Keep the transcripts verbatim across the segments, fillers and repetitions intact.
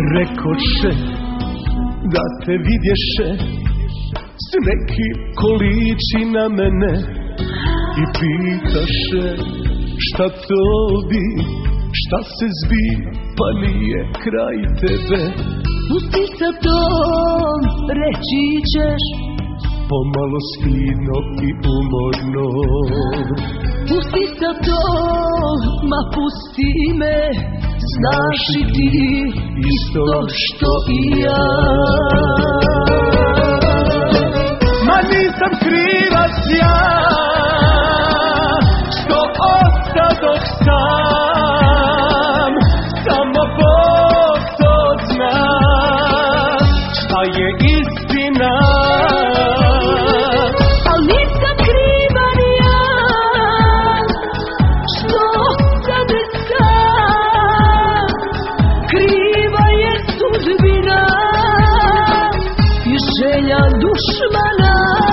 Rekoše da te vidješe s neki količi na mene i pitaše šta to bi, šta se zbiva, pa nije kraj tebe. Pusti sa tom, reći ćeš, pomalo stidno i umorno. Pusti sa tom, ma pusti me, znaš i ti isto što i ja. Ma nisam krivac ja, što ostadoh sam, samo Bog to zna, šta je istina. Al nisam kriva ni ja, što ostade sam, kriva je sudbina i želja dušmana.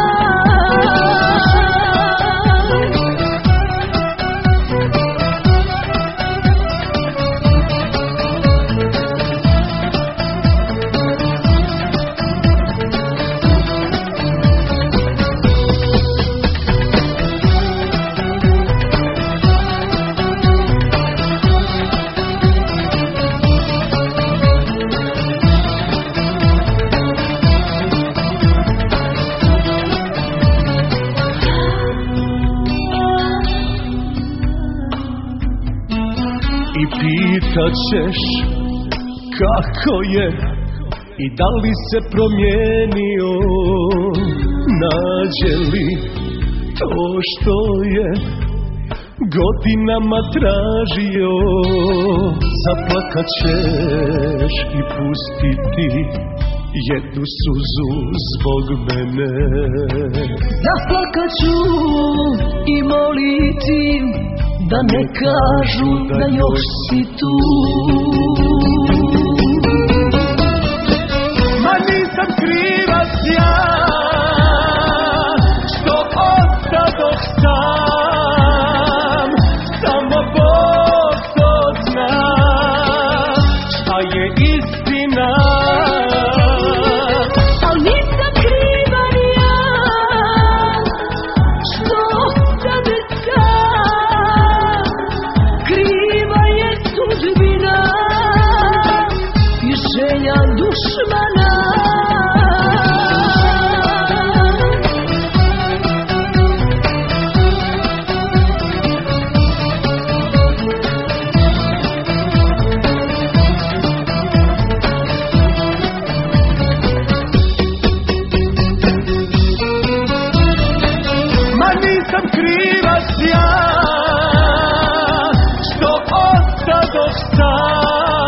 I pitaćeš kako je i da li se promijenio, nađe li to što je godinama tražio. Zaplakat ćeš i pustiti jednu suzu zbog mene. Zaplakat ću i moliti da ne kažu da još si tu. Ma nisam krivac ja, što ostadoh sam, samo Bog to zna, šta je istina. Al nisam kriva ni ja, što ostade sam, kriva je sudbina i želja dušmana. Ma nisam krivac ja, što ostadoh sam,